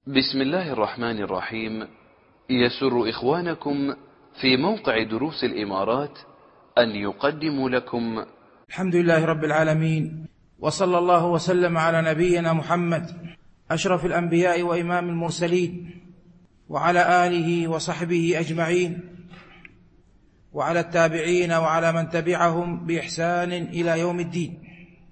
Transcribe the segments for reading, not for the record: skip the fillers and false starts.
بسم الله الرحمن الرحيم. يسر إخوانكم في موقع دروس الإمارات أن يقدموا لكم الحمد لله رب العالمين، وصلى الله وسلم على نبينا محمد أشرف الأنبياء وإمام المرسلين، وعلى آله وصحبه أجمعين، وعلى التابعين وعلى من تبعهم بإحسان إلى يوم الدين.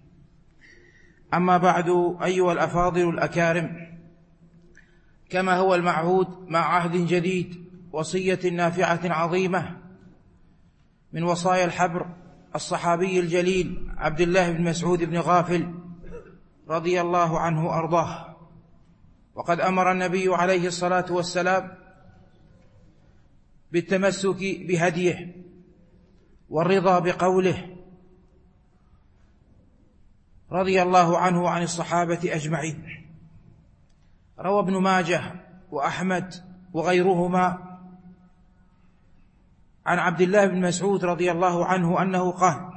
أما بعد، أيها الأفاضل الأكارم، كما هو المعهود مع عهد جديد، وصية نافعة عظيمة من وصايا الحبر الصحابي الجليل عبد الله بن مسعود بن غافل رضي الله عنه وأرضاه. وقد أمر النبي عليه الصلاة والسلام بالتمسك بهديه والرضا بقوله رضي الله عنه وعن الصحابة أجمعين. روى ابن ماجه وأحمد وغيرهما عن عبد الله بن مسعود رضي الله عنه أنه قال: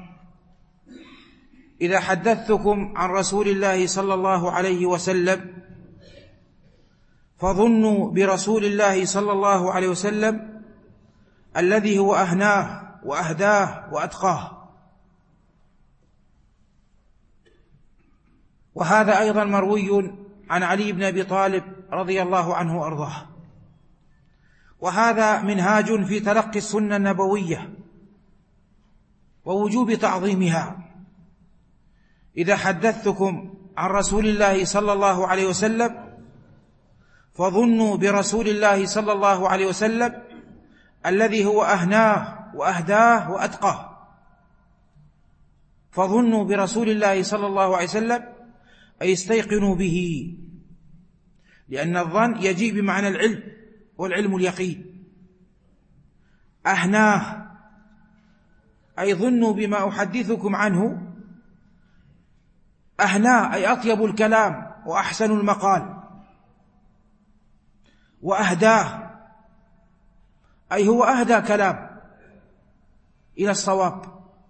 إذا حدثتكم عن رسول الله صلى الله عليه وسلم فظنوا برسول الله صلى الله عليه وسلم الذي هو أهناه وأهداه وأتقاه. وهذا أيضا مروي عن علي بن أبي طالب رضي الله عنه وأرضاه. وهذا منهاج في تلقي السنة النبوية ووجوب تعظيمها. إذا حدثتكم عن رسول الله صلى الله عليه وسلم فظنوا برسول الله صلى الله عليه وسلم الذي هو أهناه وأهداه وأتقاه. فظنوا برسول الله صلى الله عليه وسلم أي استيقنوا به، لأن الظن يجي بمعنى العلم، والعلم اليقين. أهناه أي ظنوا بما أحدثكم عنه، أهناه أي أطيب الكلام وأحسن المقال. وأهداه أي هو أهدى كلام إلى الصواب.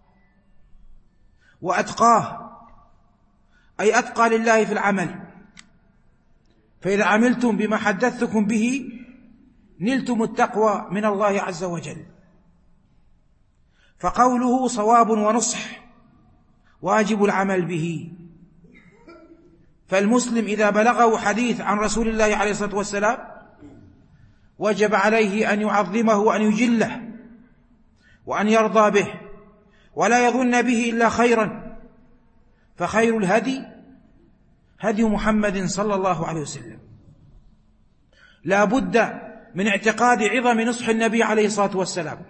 وأتقاه أي أتقى لله في العمل. فإذا عملتم بما حدثتكم به نلتم التقوى من الله عز وجل. فقوله صواب ونصح واجب العمل به. فالمسلم إذا بلغه حديث عن رسول الله عليه الصلاة والسلام وجب عليه أن يعظمه وأن يجله وأن يرضى به، ولا يظن به إلا خيرا. فخير الهدي هدي محمد صلى الله عليه وسلم. لا بد من اعتقاد عظم نصح النبي عليه الصلاة والسلام،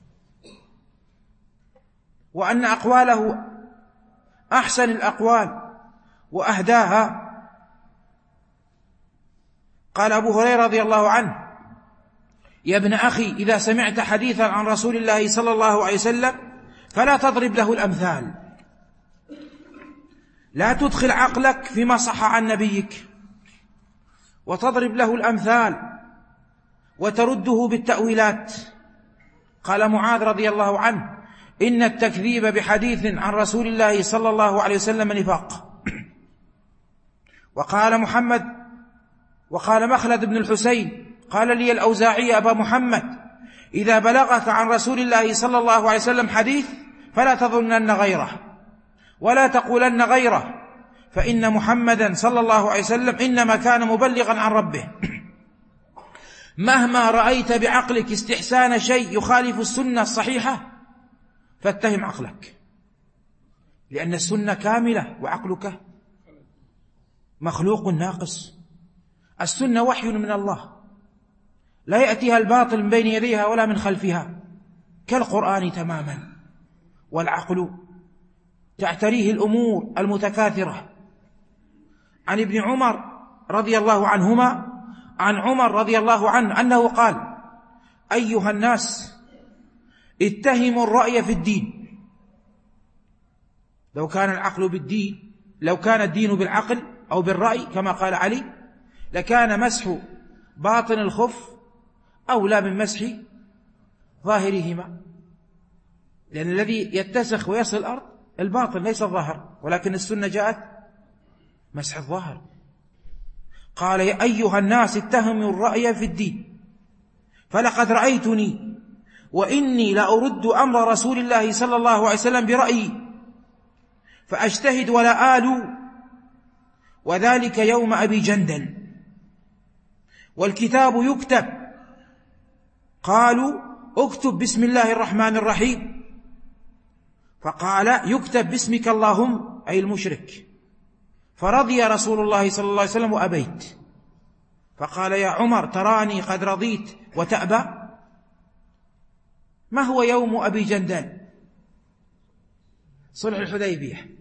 وأن أقواله أحسن الأقوال وأهداها. قال أبو هريرة رضي الله عنه: يا ابن أخي، إذا سمعت حديثا عن رسول الله صلى الله عليه وسلم فلا تضرب له الأمثال. لا تدخل عقلك فيما صح عن نبيك وتضرب له الأمثال وترده بالتأويلات. قال معاذ رضي الله عنه: إن التكذيب بحديث عن رسول الله صلى الله عليه وسلم نفاق. وقال مخلد بن الحسين: قال لي الأوزاعي أبا محمد: إذا بلغك عن رسول الله صلى الله عليه وسلم حديث فلا تظنن غيره ولا تقولن غيره، فإن محمدا صلى الله عليه وسلم إنما كان مبلغا عن ربه. مهما رأيت بعقلك استحسان شيء يخالف السنة الصحيحة فاتهم عقلك، لأن السنة كاملة وعقلك مخلوق ناقص. السنة وحي من الله، لا يأتيها الباطل من بين يديها ولا من خلفها، كالقرآن تماما. والعقل تعتريه الأمور المتكاثرة. عن ابن عمر رضي الله عنهما عن عمر رضي الله عنه أنه قال: أيها الناس، اتهموا الرأي في الدين. لو كان الدين بالعقل أو بالرأي كما قال علي لكان مسح باطن الخف أولى من مسح ظاهرهما، لأن الذي يتسخ ويصل الأرض الباطن ليس الظاهر، ولكن السنة جاءت مسح الظاهر. قال: يا أيها الناس اتهموا الرأي في الدين، فلقد رأيتني وإني لأرد أمر رسول الله صلى الله عليه وسلم برأيي فأجتهد ولا آلو، وذلك يوم أبي جندل، والكتاب يكتب. قالوا: اكتب بسم الله الرحمن الرحيم. فقال: يكتب باسمك اللهم، أي المشرك. فرضي رسول الله صلى الله عليه وسلم وأبيت. فقال: يا عمر تراني قد رضيت وتأبى؟ ما هو يوم أبي جندل؟ صلح الحديبية.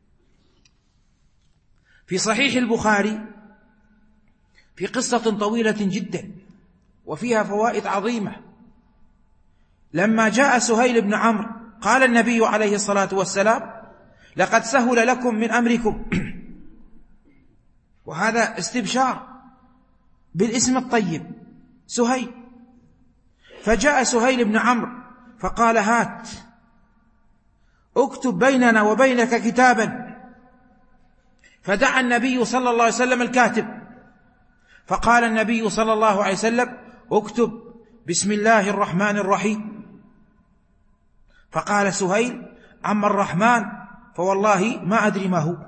في صحيح البخاري في قصة طويلة جدا وفيها فوائد عظيمة. لما جاء سهيل بن عمرو قال النبي عليه الصلاة والسلام: لقد سهل لكم من أمركم. وهذا استبشار بالاسم الطيب سهيل. فجاء سهيل بن عمرو فقال: هات اكتب بيننا وبينك كتابا. فدعا النبي صلى الله عليه وسلم الكاتب، فقال النبي صلى الله عليه وسلم: اكتب بسم الله الرحمن الرحيم. فقال سهيل: عم الرحمن فوالله ما أدري ما هو،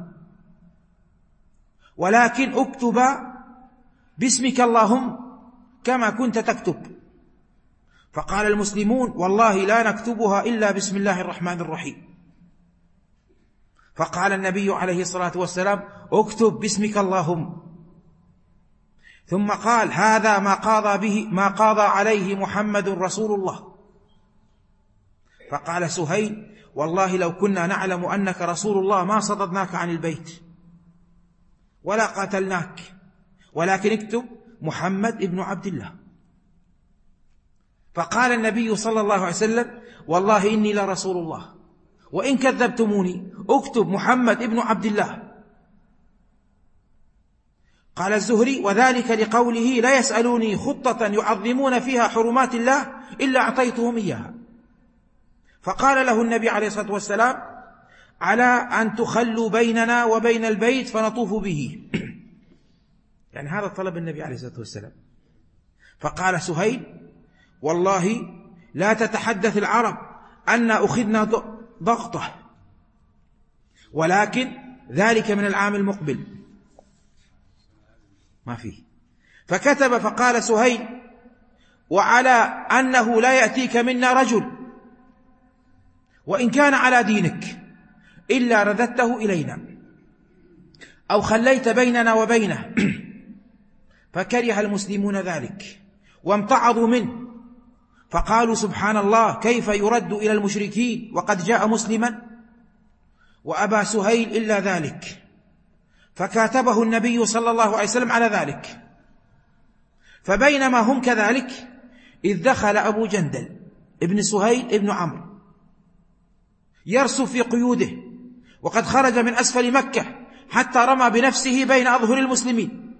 ولكن اكتب باسمك اللهم كما كنت تكتب. فقال المسلمون: والله لا نكتبها إلا بسم الله الرحمن الرحيم. فقال النبي عليه الصلاة والسلام: اكتب باسمك اللهم. ثم قال: هذا ما قاضى عليه محمد رسول الله. فقال سهيل: والله لو كنا نعلم أنك رسول الله ما صددناك عن البيت ولا قاتلناك، ولكن اكتب محمد ابن عبد الله. فقال النبي صلى الله عليه وسلم: والله إني لرسول الله، وإن كذبتموني اكتب محمد ابن عبد الله. قال الزهري: وذلك لقوله: لا يسألوني خطة يعظمون فيها حرمات الله إلا أعطيتهم إياها. فقال له النبي عليه الصلاة والسلام: على أن تخلوا بيننا وبين البيت فنطوف به. يعني هذا طلب النبي عليه الصلاة والسلام. فقال سهيل: والله لا تتحدث العرب أن أخذنا ضغطه، ولكن ذلك من العام المقبل ما فيه. فكتب. فقال سهيل: وعلى أنه لا يأتيك منا رجل وإن كان على دينك إلا رددته إلينا أو خليت بيننا وبينه. فكره المسلمون ذلك وامتعضوا منه، فقالوا: سبحان الله، كيف يرد إلى المشركين وقد جاء مسلما؟ وأبى سهيل إلا ذلك، فكاتبه النبي صلى الله عليه وسلم على ذلك. فبينما هم كذلك إذ دخل أبو جندل ابن سهيل ابن عمرو يرسف في قيوده، وقد خرج من أسفل مكة حتى رمى بنفسه بين أظهر المسلمين.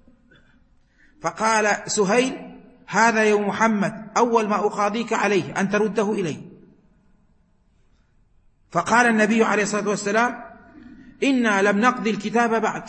فقال سهيل: هذا يا محمد أول ما أقاضيك عليه أن ترده إلي. فقال النبي عليه الصلاة والسلام: إنا لم نقضي الكتاب بعد.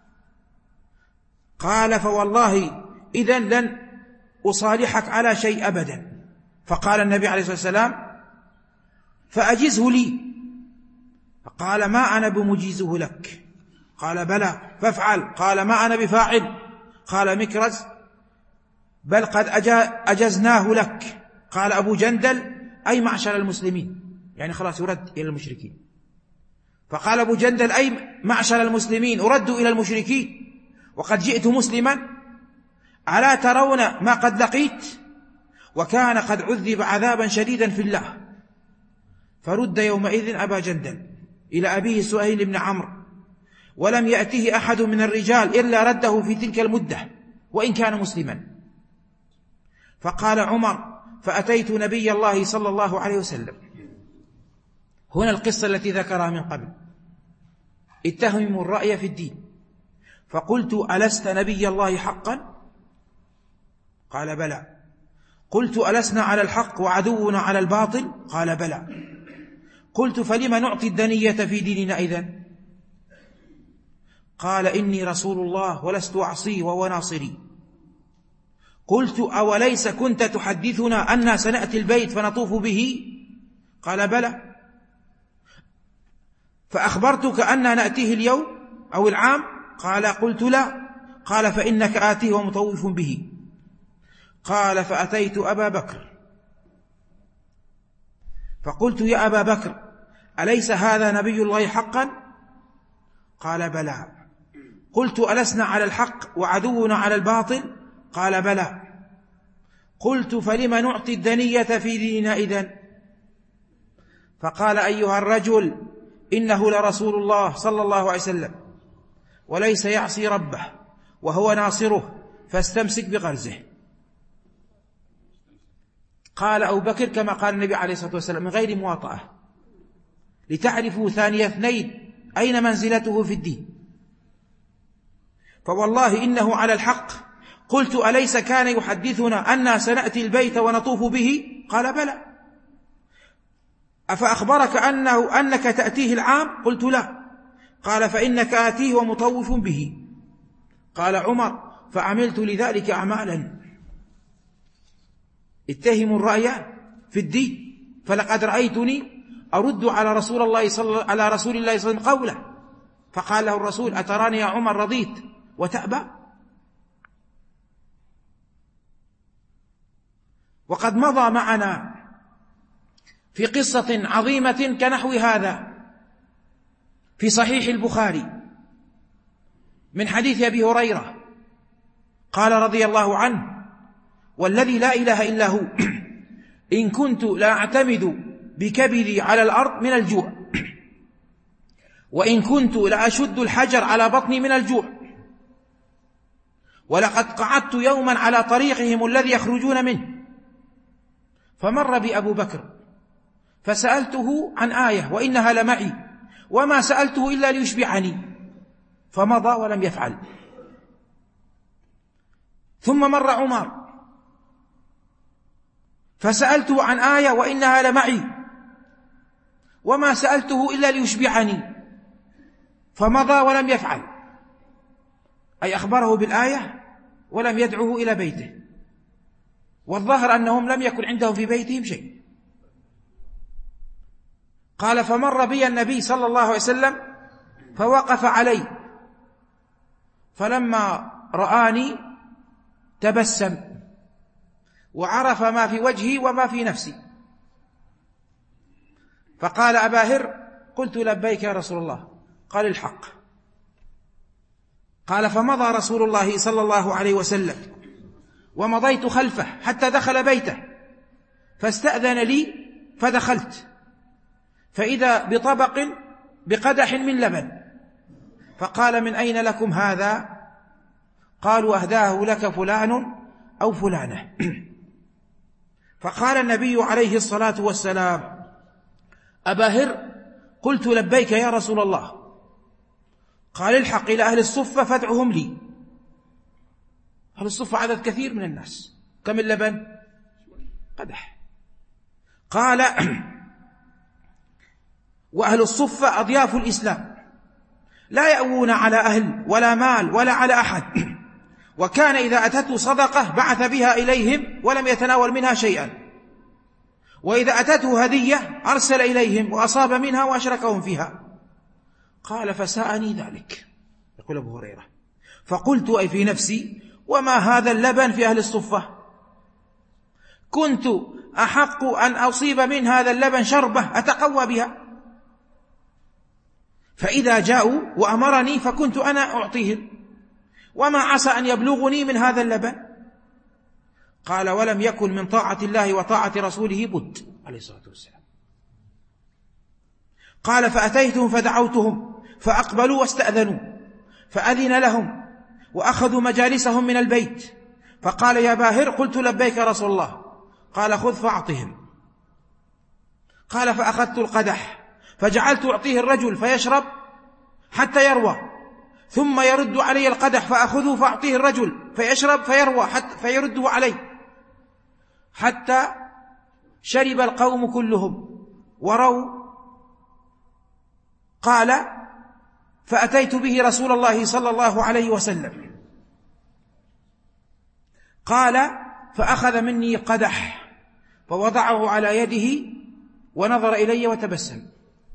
قال: فوالله إذن لن أصالحك على شيء أبدا. فقال النبي عليه الصلاة والسلام: فأجزه لي. فقال: ما أنا بمجيزه لك. قال: بلى فافعل. قال: ما أنا بفاعل. قال مكرز: بل قد أجزناه لك. قال أبو جندل: أي معشر المسلمين، يعني خلاص يرد إلى المشركين. فقال أبو جندل: أي معشر المسلمين، أرد إلى المشركين وقد جئت مسلما؟ ألا ترون ما قد لقيت؟ وكان قد عذب عذابا شديدا في الله. فرد يومئذ أبا جندل إلى أبيه سهيل بن عمرو، ولم يأته أحد من الرجال إلا رده في تلك المدة وإن كان مسلما. فقال عمر: فأتيت نبي الله صلى الله عليه وسلم. هنا القصة التي ذكرها من قبل: اتهموا الرأي في الدين. فقلت: ألست نبي الله حقا؟ قال: بلى. قلت: ألسنا على الحق وعدونا على الباطل؟ قال: بلى. قلت: فلما نعطي الدنية في ديننا إذن؟ قال إني رسول الله ولست أعصيه وهو ناصري. قلت أوليس كنت تحدثنا أننا سنأتي البيت فنطوف به؟ قال بلى. فأخبرتك أننا نأتيه اليوم أو العام؟ قال قلت لا. قال فإنك آتيه ومطوف به. قال فأتيت أبا بكر فقلت يا أبا بكر أليس هذا نبي الله حقا؟ قال بلى. قلت ألسنا على الحق وعدونا على الباطل؟ قال بلى. قلت فلم نعطي الدنية في ديننا إذن؟ فقال أيها الرجل إنه لرسول الله صلى الله عليه وسلم وليس يعصي ربه وهو ناصره فاستمسك بغرزه. قال أبو بكر كما قال النبي عليه الصلاة والسلام من غير مواطأة لتعرفوا ثاني اثنين أين منزلته في الدين. فوالله إنه على الحق. قلت أليس كان يحدثنا أننا سنأتي البيت ونطوف به؟ قال بلى. أفأخبرك أنك تأتيه العام؟ قلت لا. قال فإنك آتيه ومطوف به. قال عمر فعملت لذلك أعمالا. اتهموا الرأي في الدين فلقد رأيتني أرد على رسول الله صلى الله عليه وسلم قوله. فقال له الرسول أتراني يا عمر رضيت وتأبى؟ وقد مضى معنا في قصة عظيمة كنحو هذا في صحيح البخاري من حديث أبي هريرة قال رضي الله عنه والذي لا إله إلا هو إن كنت لا أعتمد بكبدي على الأرض من الجوع وإن كنت لا أشد الحجر على بطني من الجوع ولقد قعدت يوما على طريقهم الذي يخرجون منه فمر بي أبو بكر فسألته عن آية وإنها لمعي وما سألته إلا ليشبعني فمضى ولم يفعل. ثم مر عمر فسألته عن آية وإنها لمعي وما سألته إلا ليشبعني فمضى ولم يفعل، أي أخبره بالآية ولم يدعوه إلى بيته، والظاهر أنهم لم يكن عندهم في بيتهم شيء. قال فمر بي النبي صلى الله عليه وسلم فوقف علي فلما رآني تبسم وعرف ما في وجهي وما في نفسي فقال أبا هر قلت لبيك يا رسول الله. قال الحق. قال فمضى رسول الله صلى الله عليه وسلم ومضيت خلفه حتى دخل بيته فاستأذن لي فدخلت فإذا بطبق بقدح من لبن فقال من أين لكم هذا؟ قالوا أهداه لك فلان أو فلانة. فقال النبي عليه الصلاة والسلام أبا هر قلت لبيك يا رسول الله. قال الحق إلى أهل الصفة فادعهم لي. أهل الصفة عدد كثير من الناس، كم اللبن؟ قدح. قال وأهل الصفة أضياف الإسلام لا يأوون على أهل ولا مال ولا على أحد، وكان إذا أتته صدقة بعث بها إليهم ولم يتناول منها شيئا، وإذا أتته هدية أرسل إليهم وأصاب منها وأشركهم فيها. قال فساءني ذلك، يقول أبو هريرة، فقلت أي في نفسي وما هذا اللبن في أهل الصفة؟ كنت أحق أن أصيب من هذا اللبن شربة أتقوى بها، فإذا جاءوا وأمرني فكنت أنا أعطيهم، وما عسى أن يبلغني من هذا اللبن. قال ولم يكن من طاعة الله وطاعة رسوله بد عليه الصلاة والسلام. قال فأتيتهم فدعوتهم فأقبلوا واستأذنوا فأذن لهم وأخذوا مجالسهم من البيت. فقال يا باهر قلت لبيك يا رسول الله. قال خذ فأعطهم. قال فأخذت القدح فجعلت أعطيه الرجل فيشرب حتى يروى، ثم يرد علي القدح فأخذه فأعطيه الرجل فيشرب فيروى حتى فيرده علي حتى شرب القوم كلهم وروا. قال فأتيت به رسول الله صلى الله عليه وسلم. قال: فأخذ مني قدح فوضعه على يده ونظر إلي وتبسم،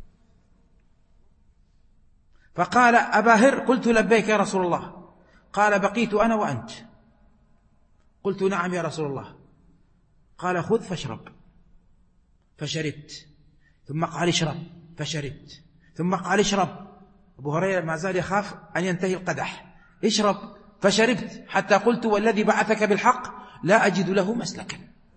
فقال: أبا هر؟ قلت: لبيك يا رسول الله. قال: بقيت أنا وأنت. قلت: نعم يا رسول الله. قال: خذ فاشرب. فشربت، ثم قال: اشرب. فشربت، ثم قال: اشرب. أبو هريرة ما زال يخاف أن ينتهي القدح. اشرب. فشربت حتى قلت: والذي بعثك بالحق لا أجد له مسلكا.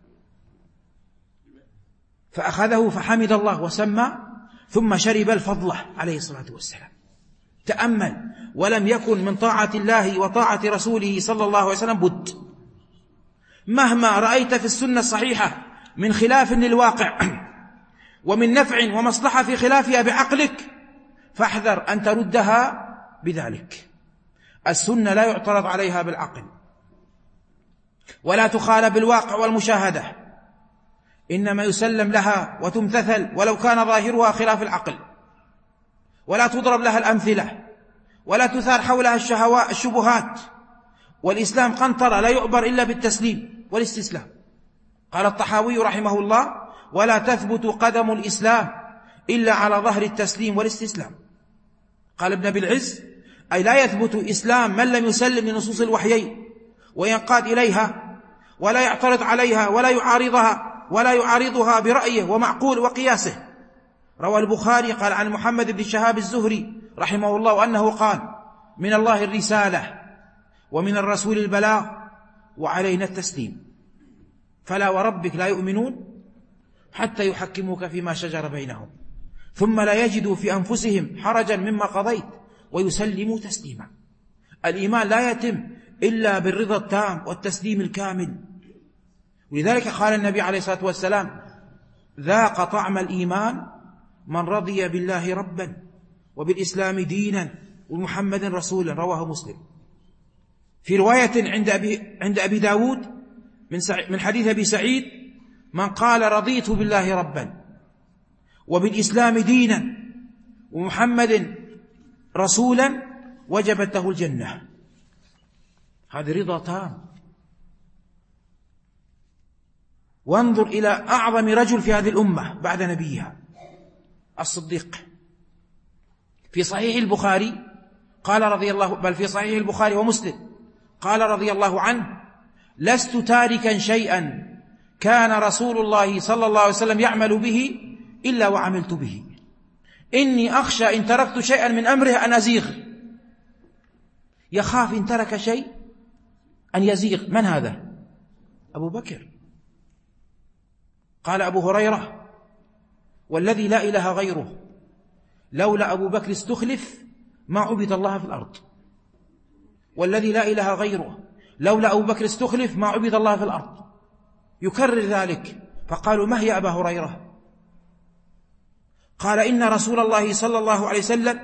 فأخذه فحمد الله وسمى، ثم شرب الفضلة عليه الصلاة والسلام. تأمل، ولم يكن من طاعة الله وطاعة رسوله صلى الله عليه وسلم بد. مهما رأيت في السنة الصحيحة من خلاف للواقع ومن نفع ومصلحة في خلافها بعقلك، فاحذر أن تردها بذلك. السنة لا يعترض عليها بالعقل، ولا تخالف بالواقع والمشاهدة، إنما يسلم لها وتمتثل ولو كان ظاهرها خلاف العقل، ولا تضرب لها الأمثلة، ولا تثار حولها الشبهات. والإسلام قنطرة لا يعبر إلا بالتسليم والاستسلام. قال الطحاوي رحمه الله: ولا تثبت قدم الإسلام إلا على ظهر التسليم والاستسلام. قال ابن أبي العز: أي لا يثبت إسلام من لم يسلم لنصوص الوحيين وينقاد إليها، ولا يعترض عليها، ولا يعارضها برأيه ومعقول وقياسه. روى البخاري قال عن محمد بن شهاب الزهري رحمه الله أنه قال: من الله الرسالة، ومن الرسول البلاغ، وعلينا التسليم. فلا وربك لا يؤمنون حتى يحكموك فيما شجر بينهم، ثم لا يجدوا في أنفسهم حرجا مما قضيت ويسلموا تسليما. الإيمان لا يتم إلا بالرضا التام والتسليم الكامل. ولذلك قال النبي عليه الصلاة والسلام: ذاق طعم الإيمان من رضي بالله ربا وبالإسلام دينا ومحمد رسولا. رواه مسلم. في رواية عند أبي داود من حديث أبي سعيد: من قال رضيت بالله ربا وبالإسلام دينا ومحمد رسولا وجبت له الجنة. هذا رضا تام. وانظر إلى أعظم رجل في هذه الأمة بعد نبيها، الصديق. في صحيح البخاري قال رضي الله، بل في صحيح البخاري ومسلم قال رضي الله عنه: لست تاركا شيئا كان رسول الله صلى الله عليه وسلم يعمل به إلا وعملت به، إني أخشى إن تركت شيئا من أمره أن أزيغ. يخاف إن ترك شيء أن يزيغ. من هذا؟ أبو بكر. قال أبو هريرة: والذي لا إله غيره لولا أبو بكر استخلف ما عبد الله في الأرض. والذي لا إله غيره لولا أبو بكر استخلف ما عبد الله في الأرض. يكرر ذلك. فقالوا: ما هي أبا هريرة؟ قال: إن رسول الله صلى الله عليه وسلم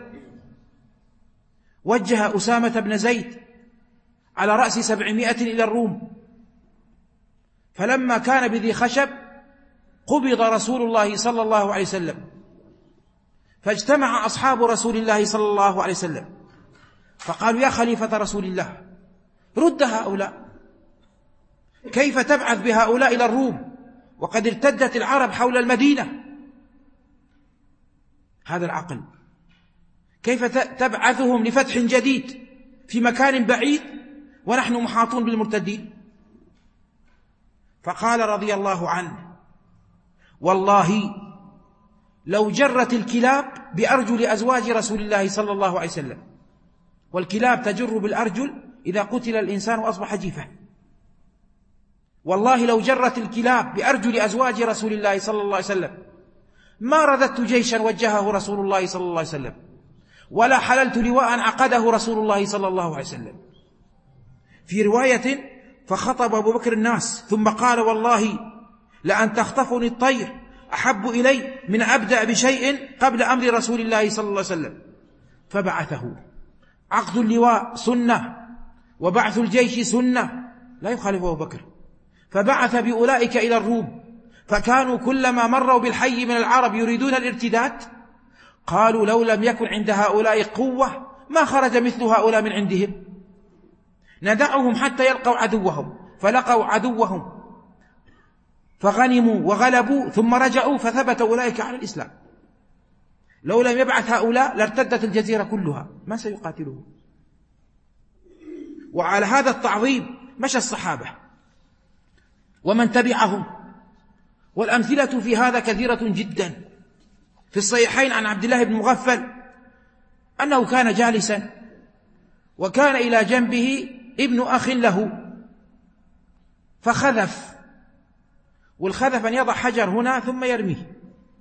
وجه أسامة بن زيد على رأس 700 إلى الروم، فلما كان بذي خشب قبض رسول الله صلى الله عليه وسلم، فاجتمع أصحاب رسول الله صلى الله عليه وسلم فقالوا: يا خليفة رسول الله، رد هؤلاء، كيف تبعث بهؤلاء إلى الروم وقد ارتدت العرب حول المدينة؟ هذا العقل. كيف تبعثهم لفتح جديد في مكان بعيد ونحن محاطون بالمرتدين؟ فقال رضي الله عنه: والله لو جرت الكلاب بأرجل أزواج رسول الله صلى الله عليه وسلم، والكلاب تجر بالأرجل إذا قتل الإنسان وأصبح جيفا. والله لو جرت الكلاب بأرجل أزواج رسول الله صلى الله عليه وسلم ما رددت جيشا وجهه رسول الله صلى الله عليه وسلم، ولا حللت لواء عقده رسول الله صلى الله عليه وسلم. في رواية: فخطب أبو بكر الناس ثم قال: والله لأن تخطفني الطير أحب إلي من أبدأ بشيء قبل أمر رسول الله صلى الله عليه وسلم. فبعثه. عقد اللواء سنة، وبعث الجيش سنة، لا يخالف أبو بكر. فبعث بأولئك إلى الروم، فكانوا كلما مروا بالحي من العرب يريدون الارتداد قالوا لو لم يكن عند هؤلاء قوة ما خرج مثل هؤلاء من عندهم، ندعهم حتى يلقوا عدوهم، فلقوا عدوهم فغنموا وغلبوا ثم رجعوا فثبت أولئك على الإسلام. لو لم يبعث هؤلاء لارتدت الجزيرة كلها، ما سيقاتلهم. وعلى هذا التعظيم مشى الصحابة ومن تبعهم، والأمثلة في هذا كثيرة جدا. في الصحيحين عن عبد الله بن مغفل أنه كان جالسا وكان إلى جنبه ابن أخ له فخذف، والخذف أن يضع حجر هنا ثم يرميه.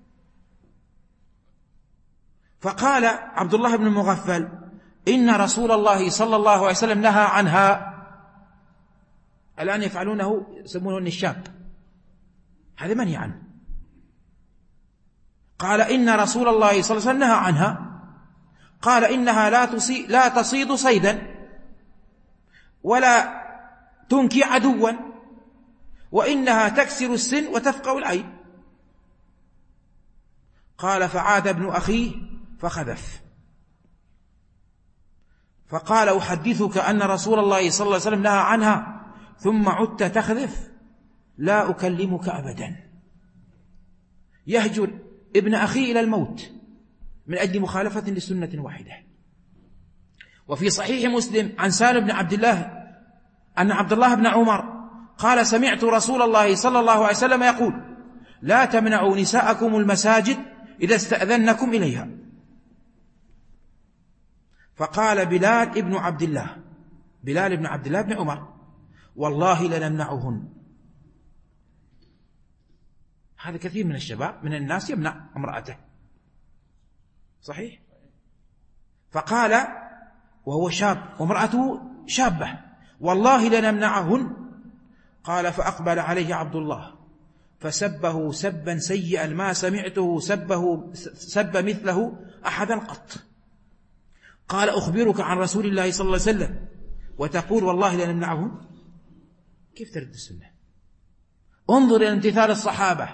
فقال عبد الله بن المغفل إن رسول الله صلى الله عليه وسلم نهى عنها. الآن يفعلونه يسمونه النشاب، هذا منهي عنه. قال إن رسول الله صلى الله عليه وسلم نهى عنها، قال إنها لا تصيد صيدا ولا تنكي عدوا، وإنها تكسر السن وتفقع العين. قال فعاد ابن أخيه فخذف، فقال أحدثك أن رسول الله صلى الله عليه وسلم نهى عنها ثم عدت تخذف، لا أكلمك أبدا. يهجر ابن أخيه إلى الموت من أجل مخالفة لسنة واحدة. وفي صحيح مسلم عن سالم بن عبد الله أن عبد الله بن عمر قال سمعت رسول الله صلى الله عليه وسلم يقول لا تمنعوا نساءكم المساجد إذا استأذنكم إليها. فقال بلال بن عبد الله بن عمر والله لنمنعهن. هذا كثير من الشباب من الناس يمنع امرأته، صحيح. فقال وهو شاب وامرأته شابة والله لنمنعهن. قال فأقبل عليه عبد الله فسبه سبا سيئا ما سمعته سب مثله أحدا قط. قال أخبرك عن رسول الله صلى الله عليه وسلم وتقول والله لنمنعهن؟ كيف ترد السنة؟ انظر إلى امتثال الصحابة.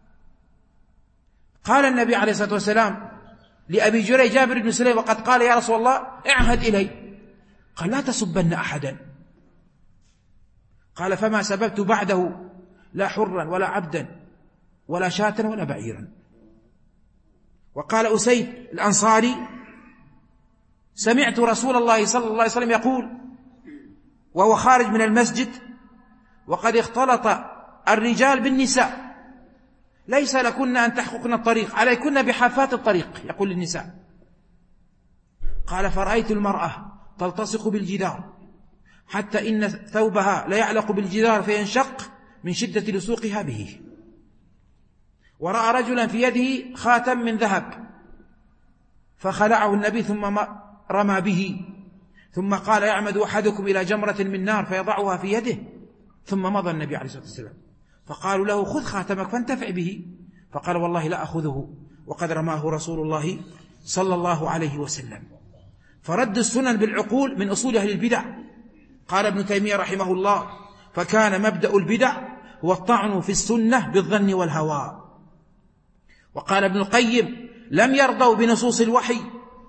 قال النبي عليه الصلاة والسلام لأبي جريج جابر بن سليم وقد قال يا رسول الله اعهد إلي، قال لا تسبن أحدا. قال فما سببت بعده لا حرا ولا عبدا ولا شاة ولا بعيرا. وقال أسيد الأنصاري سمعت رسول الله صلى الله عليه وسلم يقول وهو خارج من المسجد وقد اختلط الرجال بالنساء ليس لكن أن تحققن الطريق عليكن بحافات الطريق، يقول للنساء. قال فرأيت المرأة تلتصق بالجدار حتى إن ثوبها لا يعلق بالجدار فينشق من شدة لصوقها به. ورأى رجلا في يده خاتم من ذهب فخلعه النبي ثم رمى به، ثم قال يعمد أحدكم إلى جمرة من نار فيضعها في يده، ثم مضى النبي عليه الصلاة والسلام. فقالوا له خذ خاتمك فانتفع به، فقال والله لا أخذه وقد رماه رسول الله صلى الله عليه وسلم. فرد السنن بالعقول من أصول أهل البدع. قال ابن تيمية رحمه الله فكان مبدأ البدع هو الطعن في السنة بالظن والهوى. وقال ابن القيم لم يرضوا بنصوص الوحي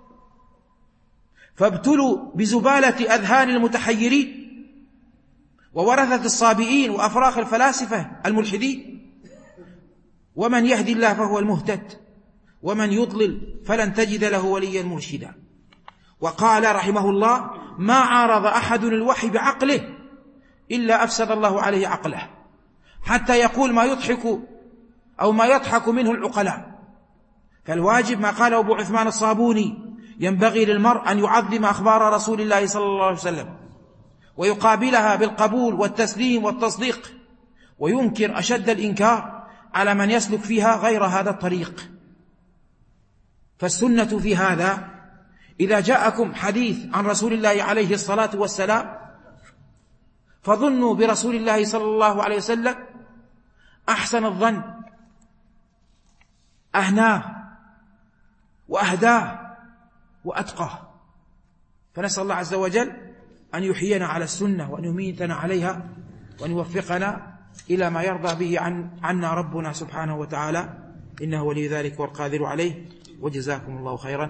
فابتلوا بزبالة أذهان المتحيرين وورثة الصابئين وأفراخ الفلاسفة الملحدين. ومن يهدي الله فهو المهتد ومن يضلل فلن تجد له وليا مرشدا. وقال رحمه الله ما عارض أحد الوحي بعقله إلا أفسد الله عليه عقله حتى يقول ما يضحك أو ما يضحك منه العقلاء. فالواجب ما قاله أبو عثمان الصابوني ينبغي للمرء أن يعظم أخبار رسول الله صلى الله عليه وسلم ويقابلها بالقبول والتسليم والتصديق، وينكر أشد الإنكار على من يسلك فيها غير هذا الطريق. فالسنة في هذا إذا جاءكم حديث عن رسول الله عليه الصلاة والسلام فظنوا برسول الله صلى الله عليه وسلم أحسن الظن، أهناه وأهداه وأتقاه. فنسأل الله عز وجل أن يحيينا على السنة وأن يميتنا عليها وأن يوفقنا إلى ما يرضى به عنا ربنا سبحانه وتعالى، إنه ولي ذلك والقادر عليه. وجزاكم الله خيرا.